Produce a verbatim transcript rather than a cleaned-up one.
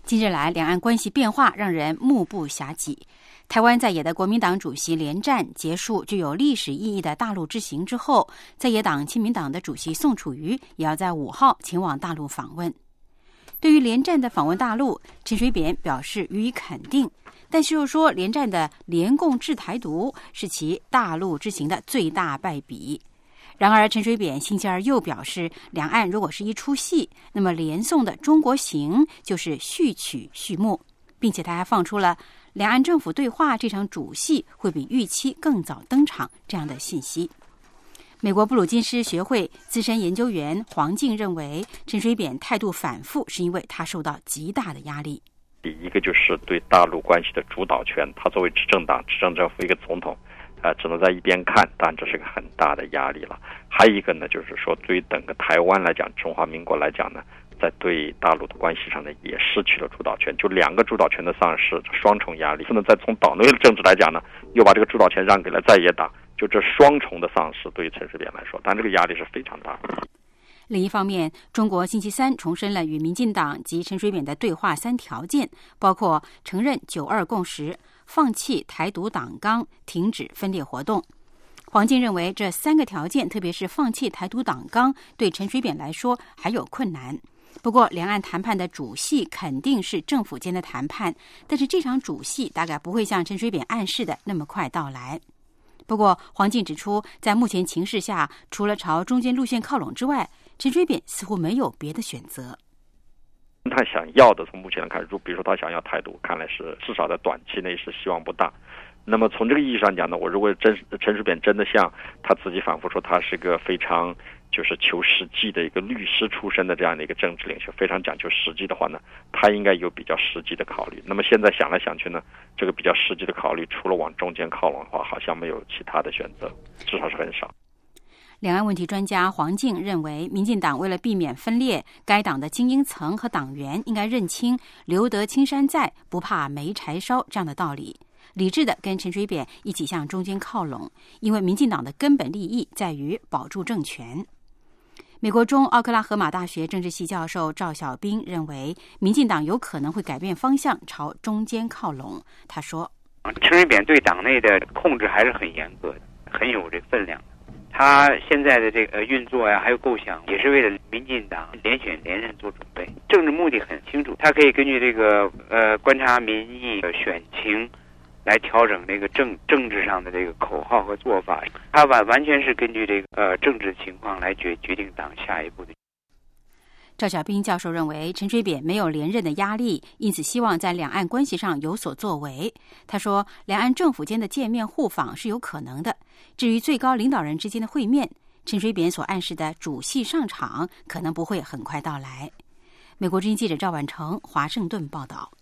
近日来，两岸关系变化让人目不暇接。台湾在野的国民党主席连战结束具有历史意义的大陆之行之后，在野党亲民党的主席宋楚瑜也要在五号前往大陆访问。对于连战的访问大陆，陈水扁表示予以肯定，但是又说连战的联共治台独是其大陆之行的最大败笔。然而，陈水扁星期二又表示，两岸如果是一出戏，那么连宋的中国行就是序曲序幕，并且他还放出了两岸政府对话这场主戏会比预期更早登场这样的信息。美国布鲁金斯学会资深研究员黄静认为，陈水扁态度反复是因为他受到极大的压力。 第一个就是对大陆关系的主导权，他作为执政党、执政政府一个总统，呃，只能在一边看，当然这是个很大的压力了。还有一个呢，就是说对于整个台湾来讲，中华民国来讲呢，在对大陆的关系上呢，也失去了主导权，就两个主导权的丧失，双重压力。那再从岛内的政治来讲呢，又把这个主导权让给了在野党，就这双重的丧失，对于陈水扁来说，但这个压力是非常大的。 另一方面，中国星期三重申了与民进党及陈水扁的对话三条件，包括承认九二共识、放弃台独党纲、停止分裂活动。黄静认为，这三个条件，特别是放弃台独党纲，对陈水扁来说还有困难。不过，两岸谈判的主戏肯定是政府间的谈判，但是这场主戏大概不会像陈水扁暗示的那么快到来。不过，黄静指出，在目前情势下，除了朝中间路线靠拢之外，陈水扁似乎没有别的选择。 他想要的，从目前来看，如比如说他想要台独，看来是至少在短期内是希望不大。那么从这个意义上讲呢，我如果真陈水扁真的像他自己反复说，他是个非常就是求实际的一个律师出身的这样的一个政治领袖，非常讲究实际的话呢，他应该有比较实际的考虑。那么现在想来想去呢，这个比较实际的考虑，除了往中间靠拢的话，好像没有其他的选择，至少是很少。 两岸问题专家黄静认为，民进党为了避免分裂，该党的精英层和党员应该认清留得青山在，不怕没柴烧这样的道理，理智的跟陈水扁一起向中间靠拢，因为民进党的根本利益在于保住政权。美国中奥克拉荷马大学政治系教授赵小兵认为，民进党有可能会改变方向，朝中间靠拢。他说， 陈水扁对党内的控制还是很严格的，很有这分量。他现在的这个运作呀，还有构想，也是为了民进党连选连任做准备。政治目的很清楚，他可以根据这个呃观察民意、选情来调整这个政政治上的这个口号和做法。他完完全是根据这个呃政治情况来决决定党下一步的。 赵小兵教授认为，陈水扁没有连任的压力，因此希望在两岸关系上有所作为。他说，两岸政府间的见面互访是有可能的，至于最高领导人之间的会面，陈水扁所暗示的主戏上场可能不会很快到来。美国之音记者赵婉成华盛顿报道。